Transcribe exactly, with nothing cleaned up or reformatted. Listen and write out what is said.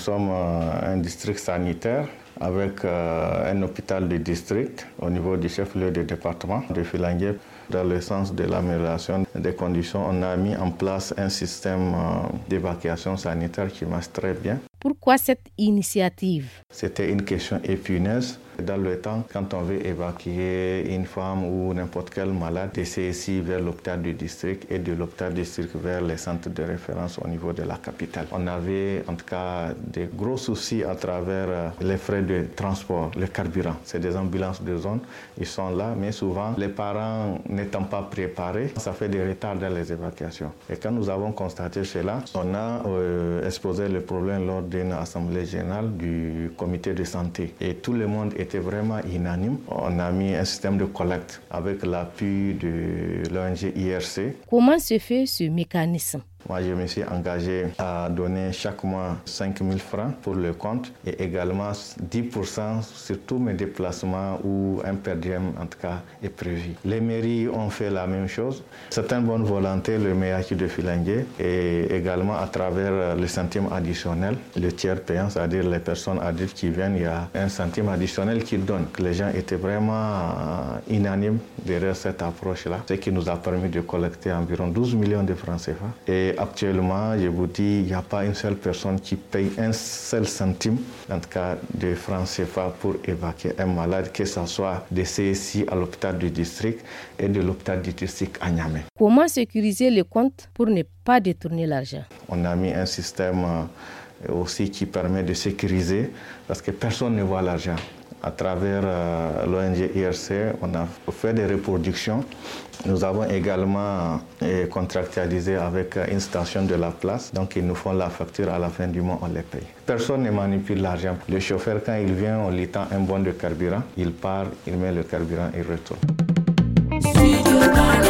sommes un district sanitaire avec euh, un hôpital de district au niveau du chef-lieu du département de Filengue. Dans le sens de l'amélioration des conditions, on a mis en place un système euh, d'évacuation sanitaire qui marche très bien. Pourquoi cette initiative? C'était une question épineuse. Dans le temps, quand on veut évacuer une femme ou n'importe quel malade de C S I vers l'hôpital du district et de l'hôpital du district vers les centres de référence au niveau de la capitale, on avait en tout cas des gros soucis à travers les frais de transport, le carburant. C'est des ambulances de zone, ils sont là, mais souvent les parents n'étant pas préparés, ça fait des retards dans les évacuations. Et quand nous avons constaté cela, on a euh, exposé le problème lors d'une assemblée générale du comité de santé. Et tout le monde était vraiment unanime. On a mis un système de collecte avec l'appui de l'O N G I R C. Comment se fait ce mécanisme? Moi, je me suis engagé à donner chaque mois cinq mille francs pour le compte et également dix pour cent sur tous mes déplacements où un per diem, en tout cas, est prévu. Les mairies ont fait la même chose. Certaines bonnes volontés, le Meyaki de Filengue et également à travers le centime additionnel, le tiers payant, c'est-à-dire les personnes adultes qui viennent, il y a un centime additionnel qui donne. Les gens étaient vraiment unanimes derrière cette approche-là, ce qui nous a permis de collecter environ douze millions de francs C F A. Et actuellement, je vous dis, il n'y a pas une seule personne qui paye un seul centime, en tout cas de francs C F A pour évacuer un malade, que ce soit de C S I à l'hôpital du district et de l'hôpital du district à Niamey. Comment sécuriser le compte pour ne pas détourner l'argent? On a mis un système aussi qui permet de sécuriser parce que personne ne voit l'argent. À travers euh, l'O N G I R C, on a fait des reproductions. Nous avons également euh, contractualisé avec une station de la place. Donc, ils nous font la facture à la fin du mois, on les paye. Personne ne manipule l'argent. Le chauffeur, quand il vient, on lui tend un bon de carburant. Il part, il met le carburant, il retourne.